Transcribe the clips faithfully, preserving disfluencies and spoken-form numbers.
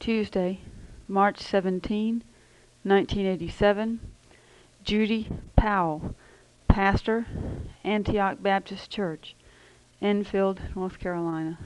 Tuesday, March seventeenth, nineteen eighty-seven. Judy Powell, pastor, Antioch Baptist Church, Enfield, North Carolina.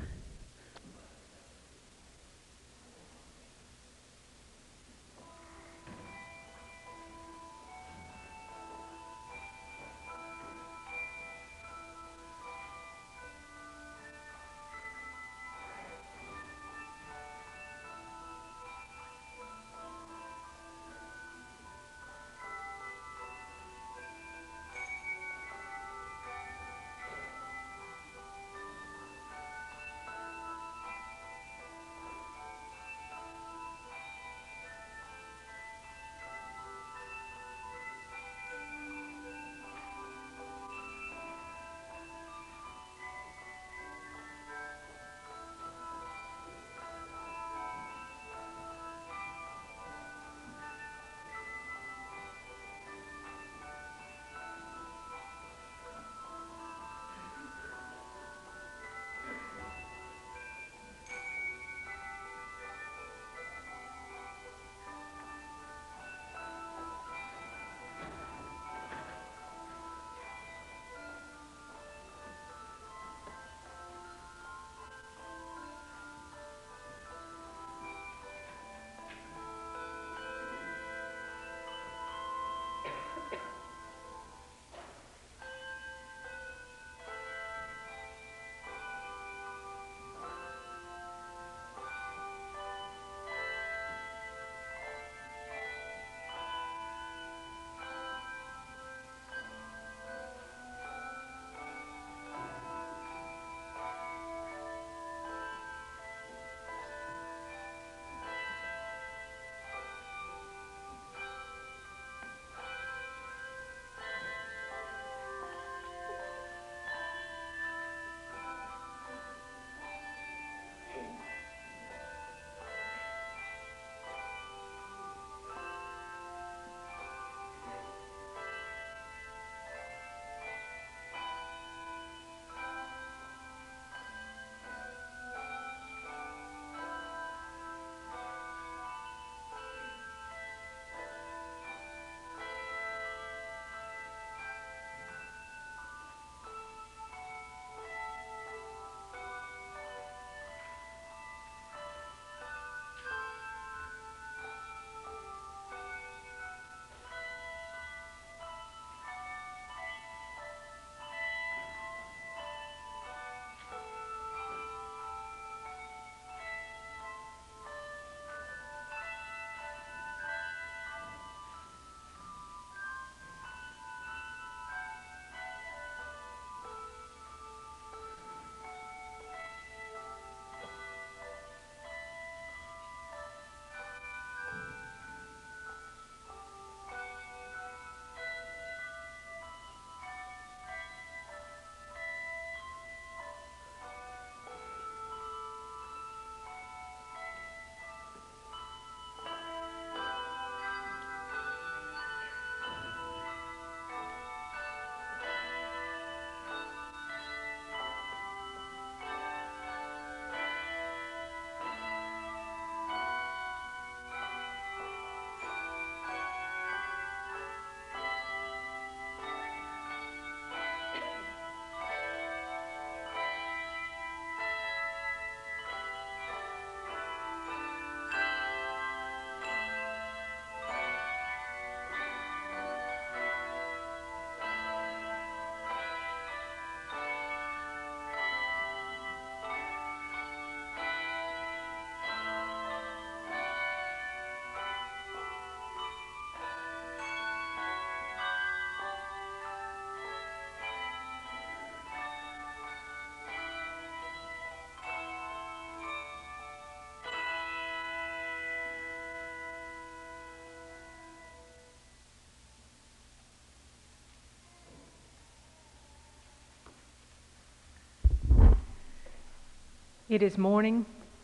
It is morning.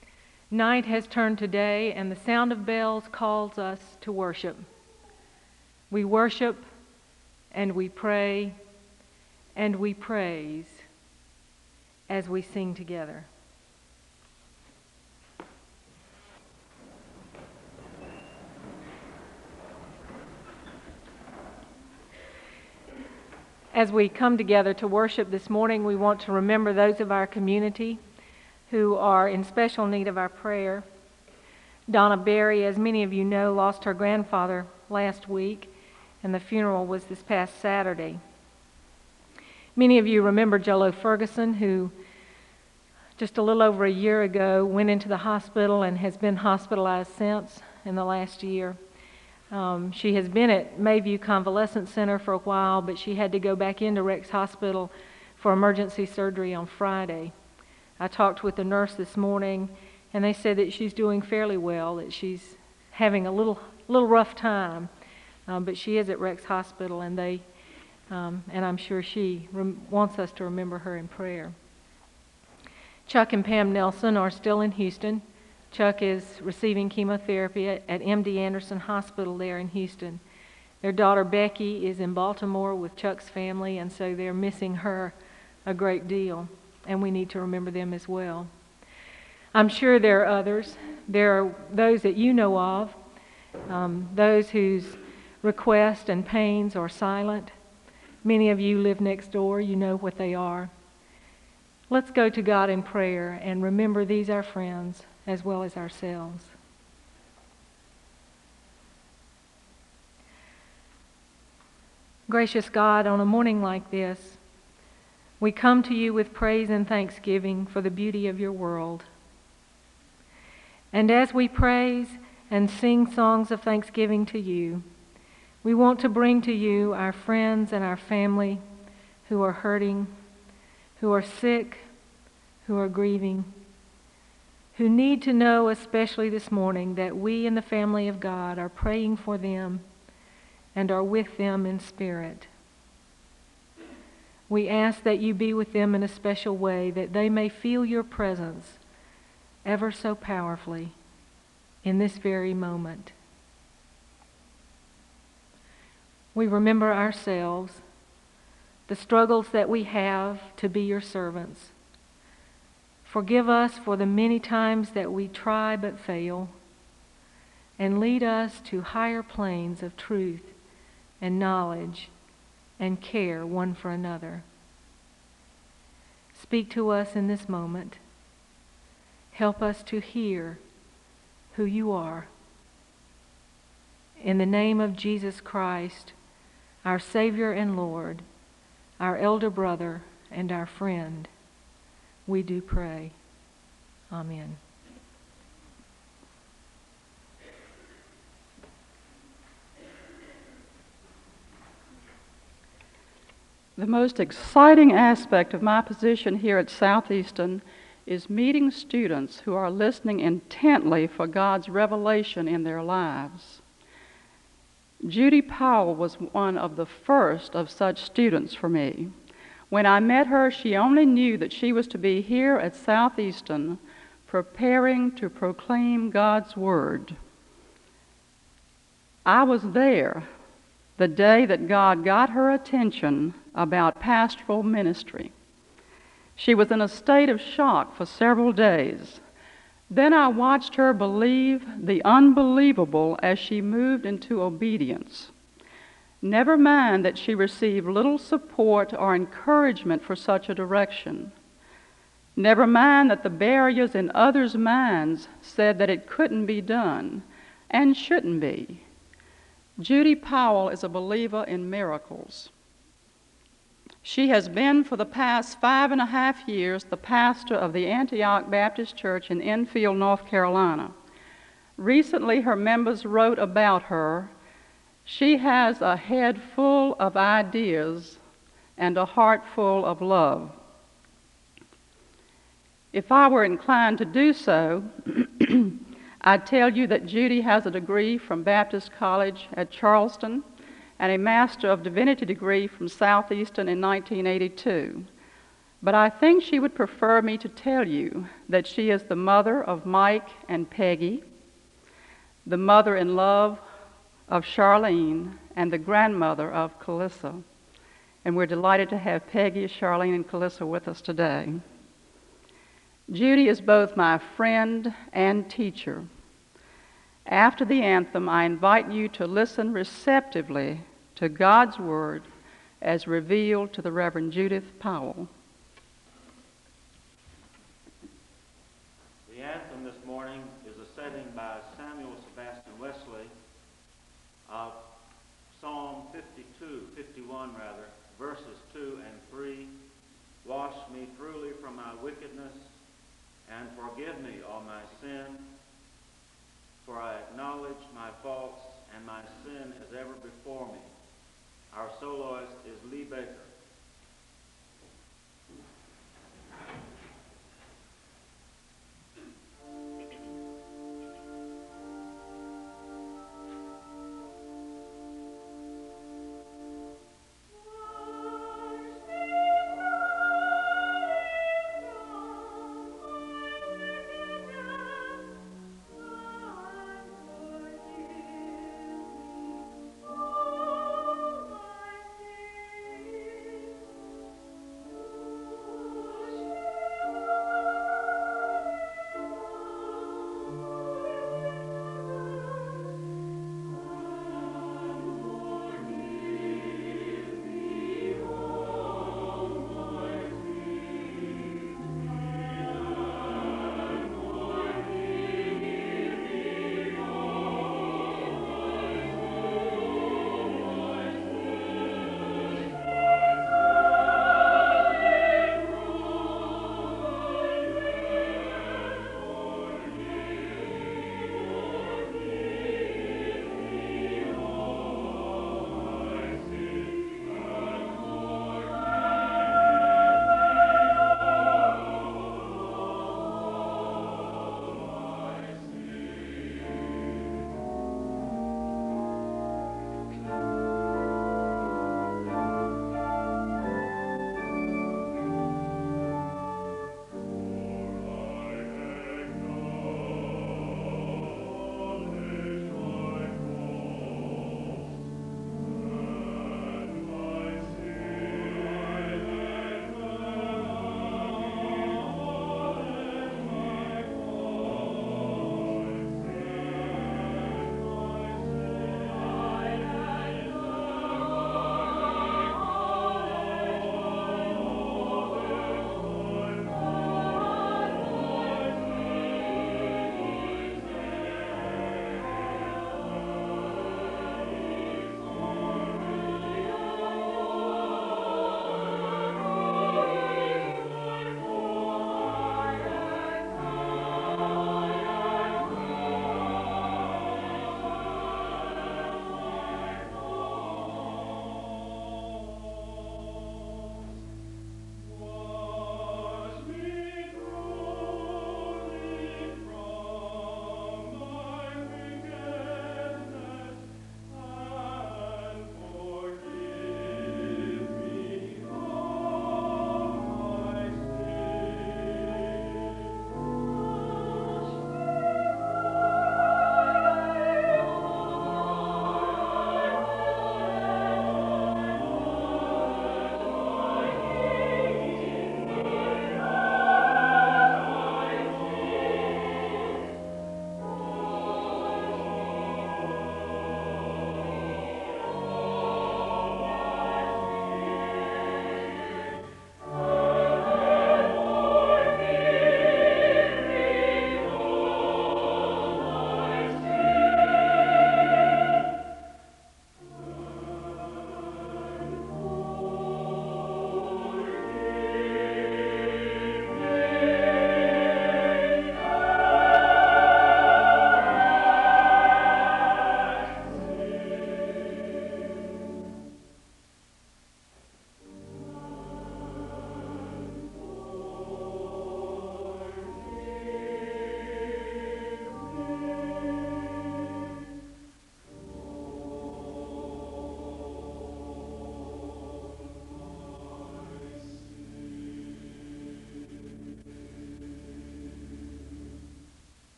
Night has turned to day, and the sound of bells calls us to worship. We worship, and we pray, and we praise as we sing together. As we come together to worship this morning, we want to remember those of our community who are in special need of our prayer. Donna Berry, as many of you know, lost her grandfather last week, and the funeral was this past Saturday. Many of you remember Jolo Ferguson, who just a little over a year ago went into the hospital and has been hospitalized since in the last year. Um, she has been at Mayview Convalescent Center for a while, but she had to go back into Rex Hospital for emergency surgery on Friday. I talked with the nurse this morning, and they said that she's doing fairly well, that she's having a little little rough time, um, but she is at Rex Hospital, and they, um, and I'm sure she rem- wants us to remember her in prayer. Chuck and Pam Nelson are still in Houston. Chuck is receiving chemotherapy at, at M D Anderson Hospital there in Houston. Their daughter Becky is in Baltimore with Chuck's family, and so they're missing her a great deal, and we need to remember them as well. I'm sure there are others. There are those that you know of, um, those whose requests and pains are silent. Many of you live next door. You know what they are. Let's go to God in prayer and remember these our friends as well as ourselves. Gracious God, on a morning like this, we come to you with praise and thanksgiving for the beauty of your world. And as we praise and sing songs of thanksgiving to you, we want to bring to you our friends and our family who are hurting, who are sick, who are grieving, who need to know, especially this morning, that we in the family of God are praying for them and are with them in spirit. We ask that you be with them in a special way, that they may feel your presence ever so powerfully in this very moment. We remember ourselves, the struggles that we have to be your servants. Forgive us for the many times that we try but fail, and lead us to higher planes of truth and knowledge and care one for another. Speak to us in this moment. Help us to hear who you are. In the name of Jesus Christ, our Savior and Lord, our elder brother and our friend, we do pray. Amen. The most exciting aspect of my position here at Southeastern is meeting students who are listening intently for God's revelation in their lives. Judy Powell was one of the first of such students for me. When I met her, she only knew that she was to be here at Southeastern preparing to proclaim God's Word. I was there the day that God got her attention about pastoral ministry. She was in a state of shock for several days. Then I watched her believe the unbelievable as she moved into obedience. Never mind that she received little support or encouragement for such a direction. Never mind that the barriers in others' minds said that it couldn't be done and shouldn't be. Judy Powell is a believer in miracles. She has been for the past five and a half years the pastor of the Antioch Baptist Church in Enfield, North Carolina. Recently, her members wrote about her. She has a head full of ideas and a heart full of love. If I were inclined to do so, I'd tell you that Judy has a degree from Baptist College at Charleston and a Master of Divinity degree from Southeastern in nineteen eighty-two. But I think she would prefer me to tell you that she is the mother of Mike and Peggy, the mother-in-law of Charlene, and the grandmother of Calissa. And we're delighted to have Peggy, Charlene, and Calissa with us today. Judy is both my friend and teacher. After the anthem, I invite you to listen receptively to God's Word as revealed to the Reverend Judith Powell. The anthem this morning is a setting by Samuel Sebastian Wesley of Psalm fifty-two, fifty-one rather, verses two and three. Wash me truly from my wickedness, and forgive me all my sin, for I acknowledge my faults, and my sin is ever before me. Our soloist is Lee Baker. Oh, my sin.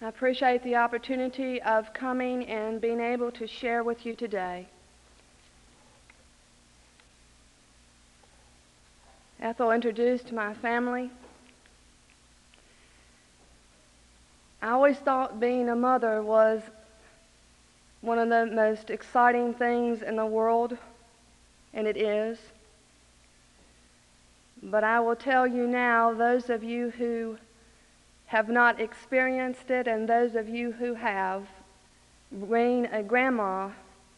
I appreciate the opportunity of coming and being able to share with you today. Ethel introduced my family. I always thought being a mother was one of the most exciting things in the world, and it is. But I will tell you now, those of you who have not experienced it and those of you who have, being a grandma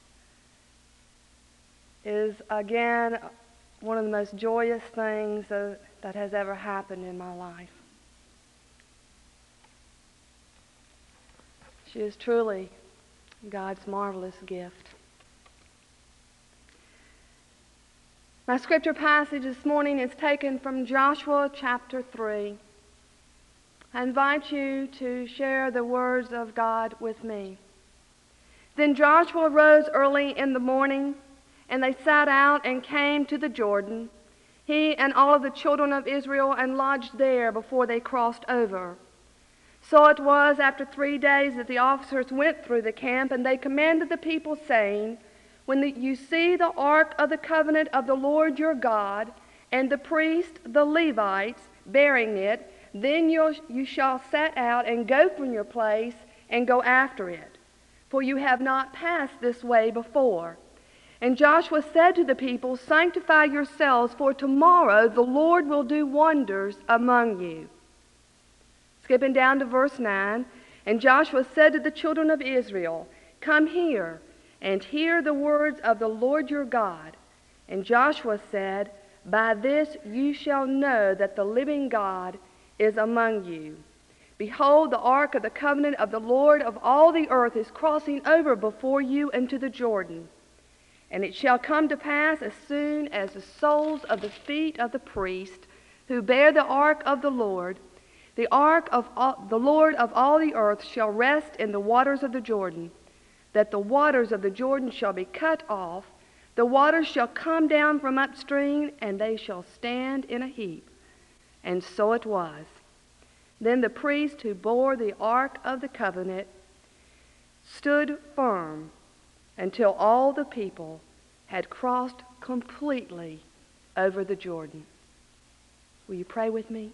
is again one of the most joyous things uh, that has ever happened in my life. She is truly God's marvelous gift. My scripture passage this morning is taken from Joshua chapter three. I invite you to share the words of God with me. Then Joshua rose early in the morning, and they set out and came to the Jordan, he and all of the children of Israel, and lodged there before they crossed over. So it was after three days that the officers went through the camp, and they commanded the people, saying, when the, you see the ark of the covenant of the Lord your God, and the priests, the Levites, bearing it, then you'll, you shall set out and go from your place and go after it, for you have not passed this way before. And Joshua said to the people, sanctify yourselves, for tomorrow the Lord will do wonders among you. Skipping down to verse nine, and Joshua said to the children of Israel, come here and hear the words of the Lord your God. And Joshua said, by this you shall know that the living God is among you. Behold, the ark of the covenant of the Lord of all the earth is crossing over before you into the Jordan. And it shall come to pass as soon as the soles of the feet of the priests who bear the ark of the Lord, the ark of all, the Lord of all the earth shall rest in the waters of the Jordan, that the waters of the Jordan shall be cut off, the waters shall come down from upstream, and they shall stand in a heap. And so it was. Then the priest who bore the ark of the covenant stood firm until all the people had crossed completely over the Jordan. Will you pray with me?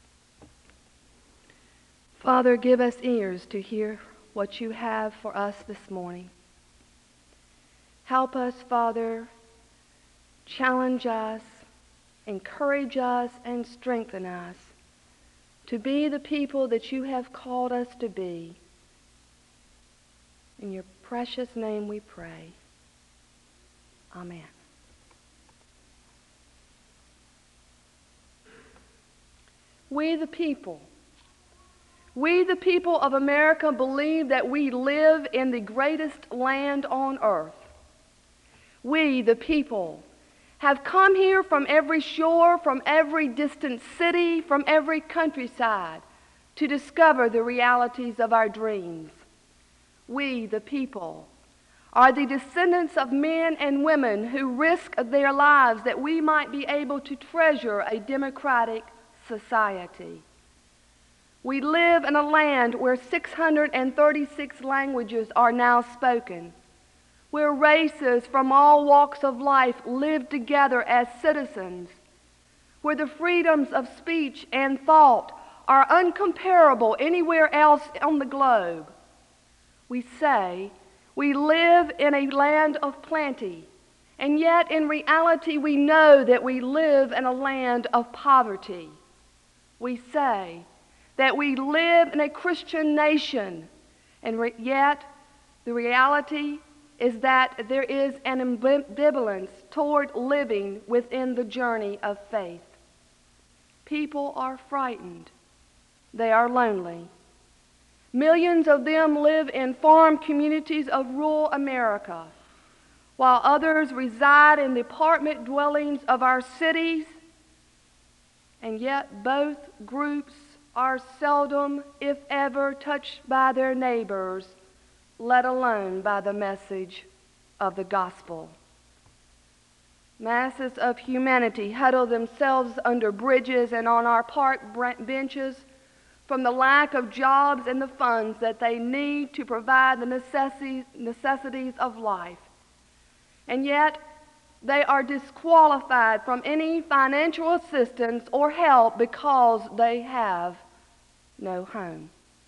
Father, give us ears to hear what you have for us this morning. Help us, Father, challenge us, encourage us, and strengthen us to be the people that you have called us to be. In your precious name we pray. Amen. We the people, we the people of America believe that we live in the greatest land on earth. We the people have come here from every shore, from every distant city, from every countryside to discover the realities of our dreams. We, the people, are the descendants of men and women who risk their lives that we might be able to treasure a democratic society. We live in a land where six hundred thirty-six languages are now spoken, where races from all walks of life live together as citizens, where the freedoms of speech and thought are uncomparable anywhere else on the globe. We say we live in a land of plenty, and yet in reality we know that we live in a land of poverty. We say that we live in a Christian nation, and re- yet the reality is that there is an ambivalence toward living within the journey of faith. People are frightened. They are lonely. Millions of them live in farm communities of rural America, while others reside in the apartment dwellings of our cities, and yet both groups are seldom, if ever, touched by their neighbors, let alone by the message of the gospel. Masses of humanity huddle themselves under bridges and on our park benches, from the lack of jobs and the funds that they need to provide the necessi- necessities of life. And yet, they are disqualified from any financial assistance or help because they have no home.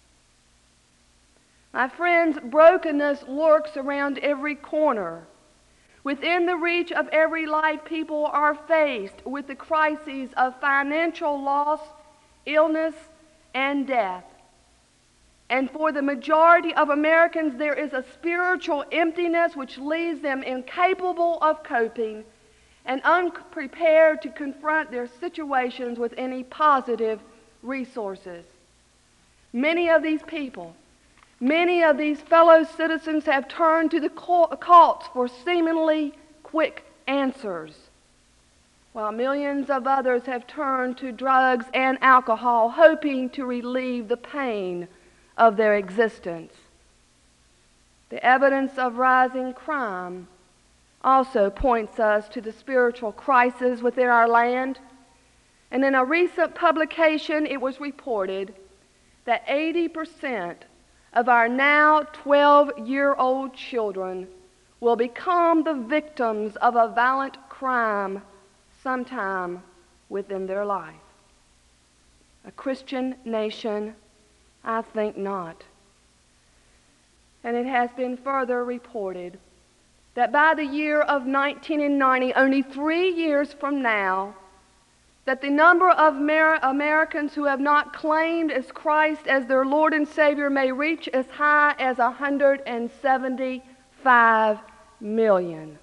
My friends, brokenness lurks around every corner. Within the reach of every life, people are faced with the crises of financial loss, illness, and death. And for the majority of Americans, there is a spiritual emptiness which leaves them incapable of coping and unprepared to confront their situations with any positive resources. Many of these people, many of these fellow citizens have turned to the cults for seemingly quick answers, while millions of others have turned to drugs and alcohol, hoping to relieve the pain of their existence. The evidence of rising crime also points us to the spiritual crisis within our land. And in a recent publication, it was reported that eighty percent of our now twelve-year-old children will become the victims of a violent crime sometime within their life. A Christian nation? I think not. And it has been further reported that by the year of nineteen ninety, only three years from now, that the number of Amer- Americans who have not claimed as Christ as their Lord and Savior may reach as high as one hundred seventy-five million.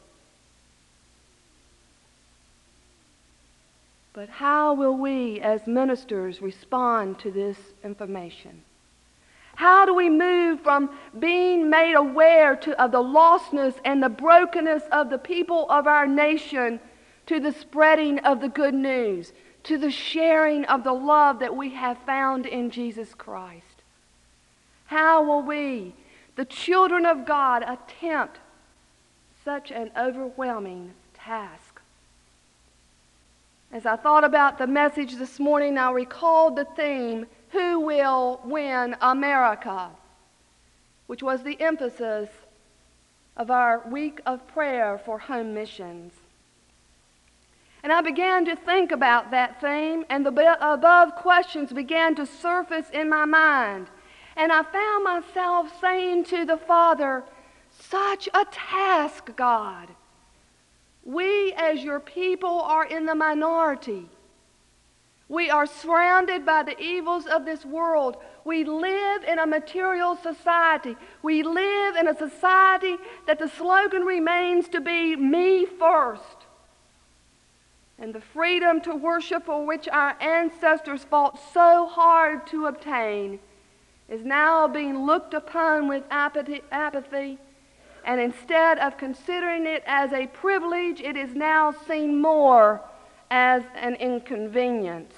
But how will we as ministers respond to this information? How do we move from being made aware to, of the lostness and the brokenness of the people of our nation to the spreading of the good news, to the sharing of the love that we have found in Jesus Christ? How will we, the children of God, attempt such an overwhelming task? As I thought about the message this morning, I recalled the theme, Who Will Win America?, which was the emphasis of our week of prayer for home missions. And I began to think about that theme, and the above questions began to surface in my mind. And I found myself saying to the Father, such a task, God. We as your people are in the minority. We are surrounded by the evils of this world. We live in a material society. We live in a society that the slogan remains to be me first. And the freedom to worship for which our ancestors fought so hard to obtain is now being looked upon with apathy, apathy, and instead of considering it as a privilege, it is now seen more as an inconvenience.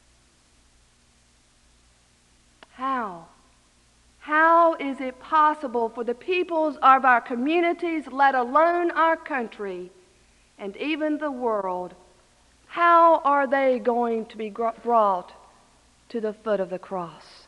How? How is it possible for the peoples of our communities, let alone our country, and even the world, how are they going to be brought to the foot of the cross?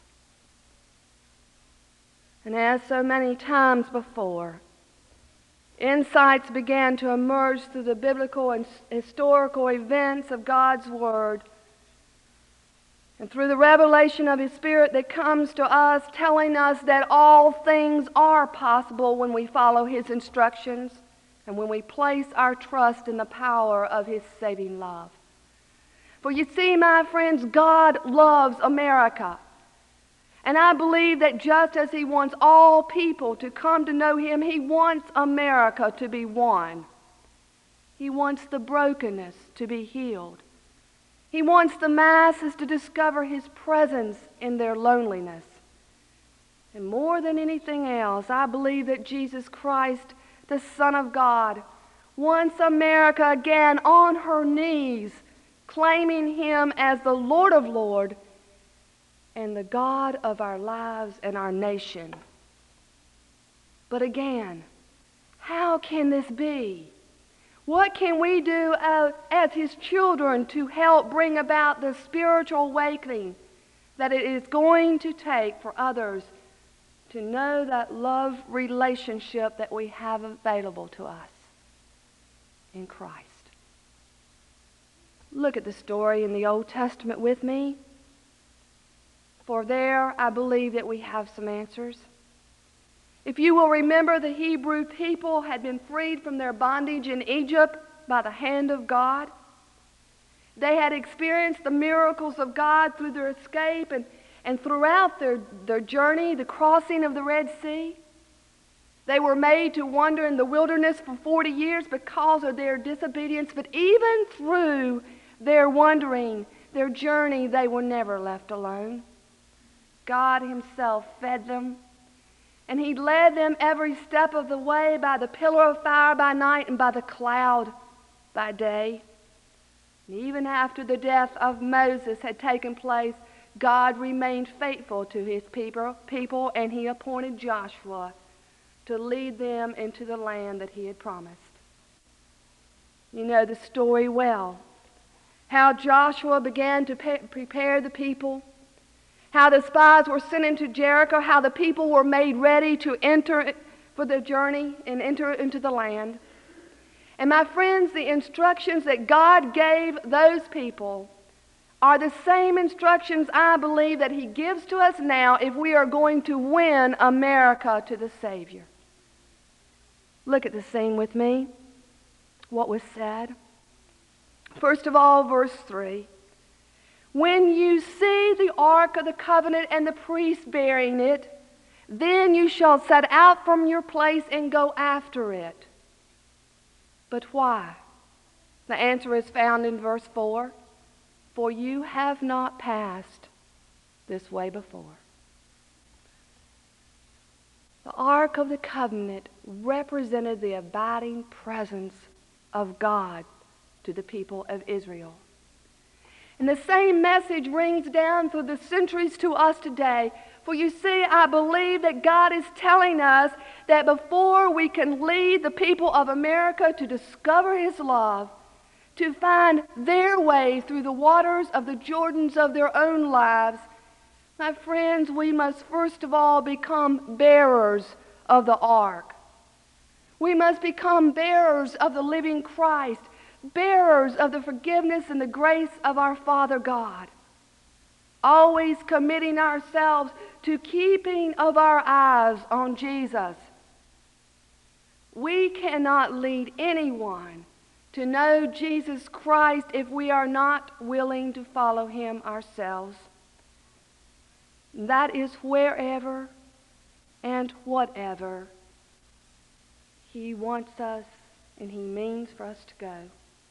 And as so many times before, insights began to emerge through the biblical and historical events of God's Word, and through the revelation of His Spirit that comes to us, telling us that all things are possible when we follow His instructions and when we place our trust in the power of His saving love. For you see, my friends, God loves America. And I believe that just as He wants all people to come to know Him, He wants America to be one. He wants the brokenness to be healed. He wants the masses to discover His presence in their loneliness. And more than anything else, I believe that Jesus Christ, the Son of God, wants America again on her knees, claiming Him as the Lord of Lords and the God of our lives and our nation. But again, how can this be? What can we do as, as His children to help bring about the spiritual awakening that it is going to take for others to know that love relationship that we have available to us in Christ. Look at the story in the Old Testament with me. For there, I believe that we have some answers. If you will remember, the Hebrew people had been freed from their bondage in Egypt by the hand of God. They had experienced the miracles of God through their escape and, and throughout their, their journey, the crossing of the Red Sea. They were made to wander in the wilderness for forty years because of their disobedience, but even through their wandering, their journey, they were never left alone. God Himself fed them, and He led them every step of the way by the pillar of fire by night and by the cloud by day. And even after the death of Moses had taken place, God remained faithful to His people, people, and He appointed Joshua to lead them into the land that He had promised. You know the story well. How Joshua began to pe- prepare the people, how the spies were sent into Jericho, how the people were made ready to enter for the journey and enter into the land. And my friends, the instructions that God gave those people are the same instructions I believe that He gives to us now if we are going to win America to the Savior. Look at the scene with me. What was said? First of all, verse three. When you see the ark of the covenant and the priests bearing it, then you shall set out from your place and go after it. But why? The answer is found in verse four. For you have not passed this way before. The Ark of the Covenant represented the abiding presence of God to the people of Israel. And the same message rings down through the centuries to us today. For you see, I believe that God is telling us that before we can lead the people of America to discover His love, to find their way through the waters of the Jordans of their own lives, my friends, we must first of all become bearers of the ark. We must become bearers of the living Christ, bearers of the forgiveness and the grace of our Father God, always committing ourselves to keeping of our eyes on Jesus. We cannot lead anyone to know Jesus Christ if we are not willing to follow Him ourselves. That is wherever and whatever He wants us and He means for us to go.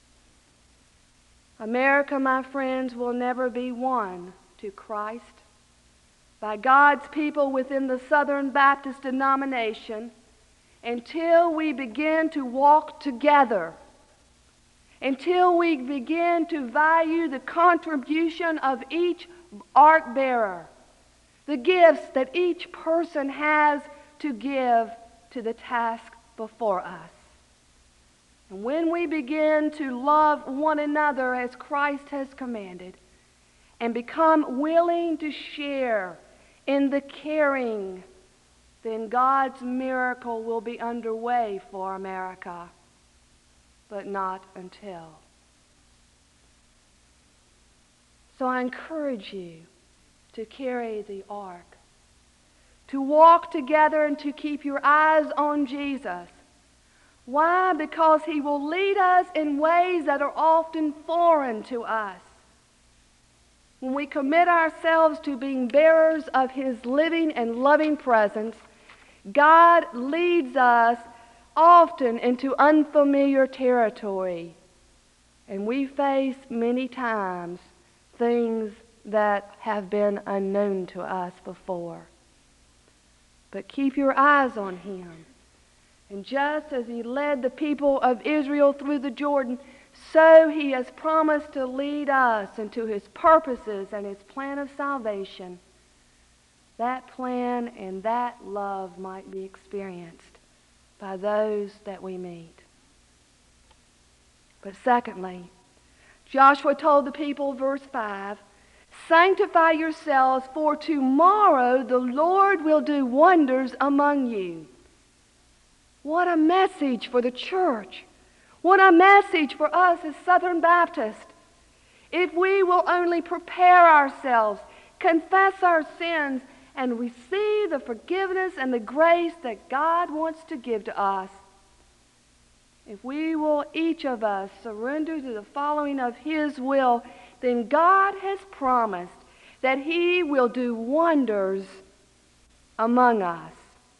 America, my friends, will never be won to Christ by God's people within the Southern Baptist denomination until we begin to walk together, until we begin to value the contribution of each ark bearer, the gifts that each person has to give to the task before us. And when we begin to love one another as Christ has commanded, and become willing to share in the caring, then God's miracle will be underway for America, but not until. So I encourage you to carry the ark, to walk together and to keep your eyes on Jesus. Why? Because He will lead us in ways that are often foreign to us. When we commit ourselves to being bearers of His living and loving presence, God leads us often into unfamiliar territory, and we face many times things that have been unknown to us before. But keep your eyes on Him. And just as He led the people of Israel through the Jordan, so He has promised to lead us into His purposes and His plan of salvation. That plan and that love might be experienced by those that we meet. But secondly, Joshua told the people, verse five, Sanctify yourselves, for tomorrow the Lord will do wonders among you. What a message for the church. What a message for us as Southern Baptists. If we will only prepare ourselves, confess our sins, and receive the forgiveness and the grace that God wants to give to us. If we will, each of us, surrender to the following of His will, then God has promised that He will do wonders among us.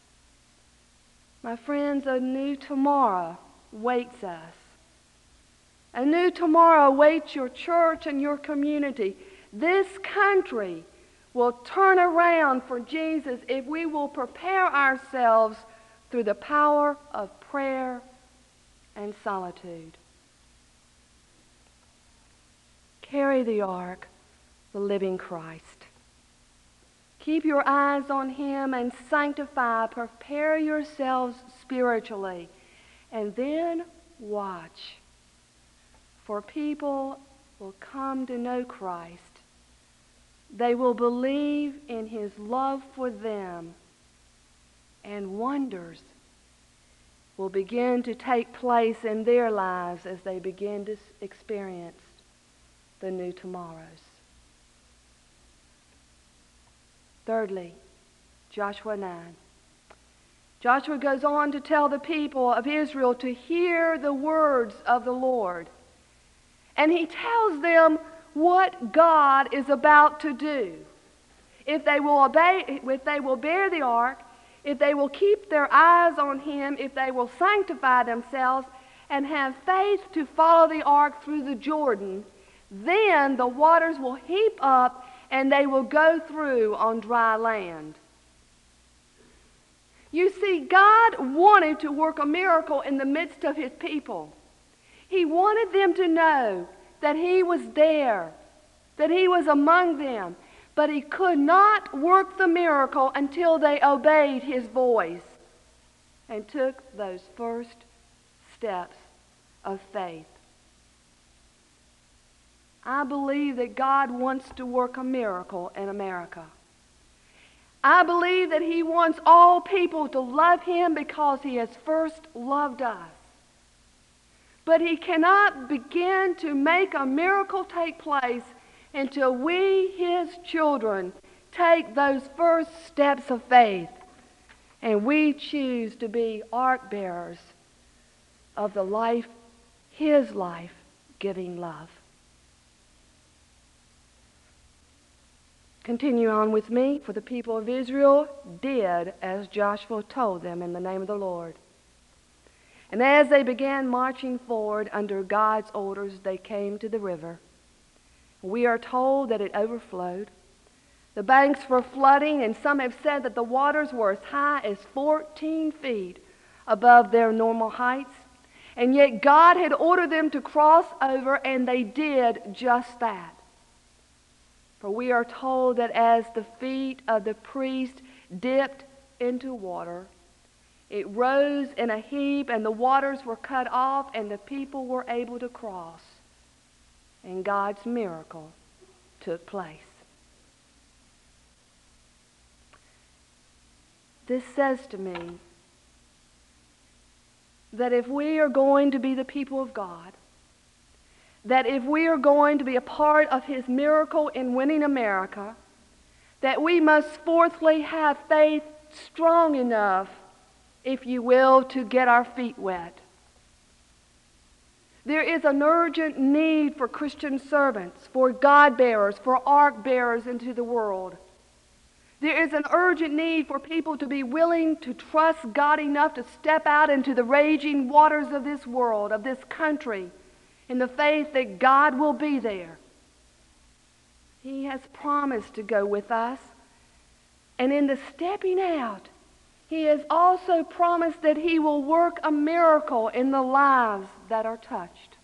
My friends, a new tomorrow waits us. A new tomorrow awaits your church and your community. This country will turn around for Jesus if we will prepare ourselves through the power of prayer and solitude. Carry the ark, the living Christ. Keep your eyes on Him and sanctify, prepare yourselves spiritually, and then watch. For people will come to know Christ. They will believe in His love for them, and wonders will begin to take place in their lives as they begin to experience the new tomorrows. Thirdly, Joshua nine. Joshua goes on to tell the people of Israel to hear the words of the Lord. And he tells them what God is about to do. If they will obey, if they will bear the ark, if they will keep their eyes on Him, if they will sanctify themselves and have faith to follow the ark through the Jordan, then the waters will heap up and they will go through on dry land. You see, God wanted to work a miracle in the midst of His people. He wanted them to know that He was there, that He was among them, but He could not work the miracle until they obeyed His voice and took those first steps of faith. I believe that God wants to work a miracle in America. I believe that He wants all people to love Him because He has first loved us. But He cannot begin to make a miracle take place until we, His children, take those first steps of faith and we choose to be ark bearers of the life, His life-giving love. Continue on with me. For the people of Israel did as Joshua told them in the name of the Lord. And as they began marching forward under God's orders, they came to the river. We are told that it overflowed. The banks were flooding, and some have said that the waters were as high as fourteen feet above their normal heights. And yet God had ordered them to cross over, and they did just that. For we are told that as the feet of the priest dipped into water, it rose in a heap, and the waters were cut off, and the people were able to cross. And God's miracle took place. This says to me that if we are going to be the people of God, that if we are going to be a part of His miracle in winning America, that we must fourthly have faith strong enough, if you will, to get our feet wet. There is an urgent need for Christian servants, for God bearers, for ark bearers into the world. There is an urgent need for people to be willing to trust God enough to step out into the raging waters of this world, of this country, in the faith that God will be there. He has promised to go with us. And in the stepping out, He has also promised that He will work a miracle in the lives that are touched.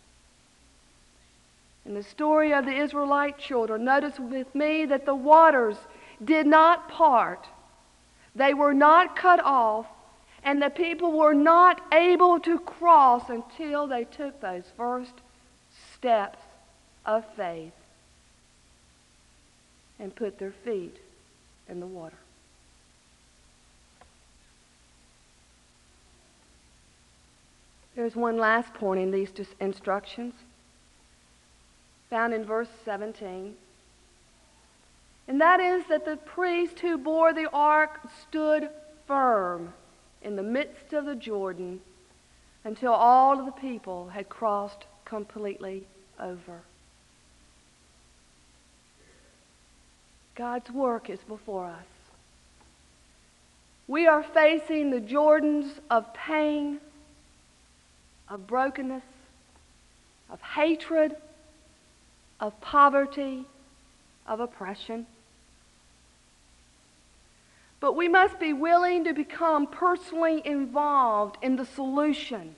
In the story of the Israelite children, notice with me that the waters did not part. They were not cut off, and the people were not able to cross until they took those first steps of faith. and put their feet in the water. There's one last point in these instructions, found in verse seventeen. And that is that the priest who bore the ark stood firm in the midst of the Jordan until all of the people had crossed completely over. God's work is before us. We are facing the Jordans of pain, of brokenness, of hatred, of poverty, of oppression. But we must be willing to become personally involved in the solution.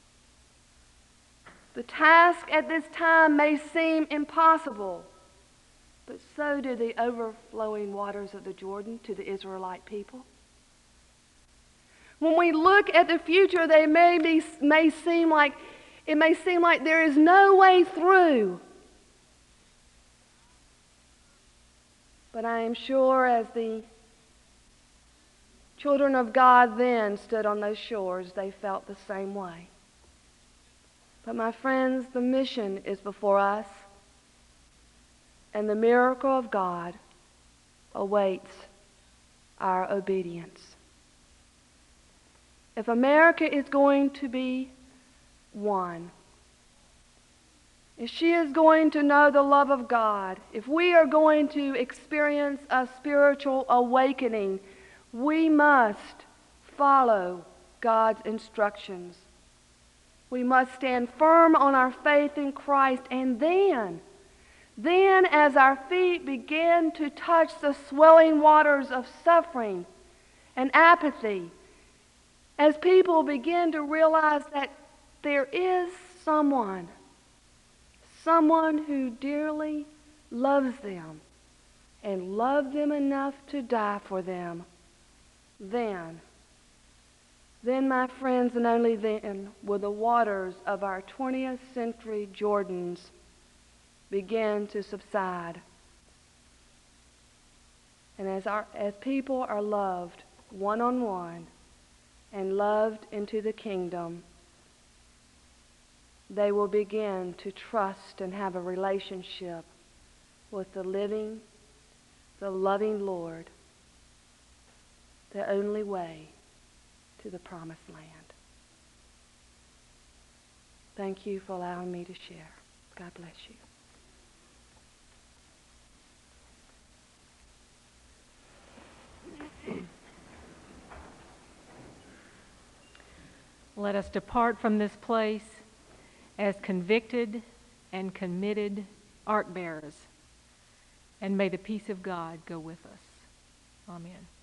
The task at this time may seem impossible, but so do the overflowing waters of the Jordan to the Israelite people. When we look at the future, they may be, may seem like it may seem like there is no way through. But I am sure as the children of God then stood on those shores, they felt the same way. But my friends, the mission is before us, and the miracle of God awaits our obedience. If America is going to be one, if she is going to know the love of God, if we are going to experience a spiritual awakening, we must follow God's instructions. We must stand firm on our faith in Christ, and then, then as our feet begin to touch the swelling waters of suffering and apathy, as people begin to realize that there is someone, someone who dearly loves them and loved them enough to die for them, then, then, my friends, and only then will the waters of our twentieth century Jordans begin to subside. And as, our, as people are loved one-on-one and loved into the kingdom, they will begin to trust and have a relationship with the living, the loving Lord, the only way to the promised land. Thank you for allowing me to share. God bless you. Let us depart from this place as convicted and committed ark bearers, and may the peace of God go with us. Amen.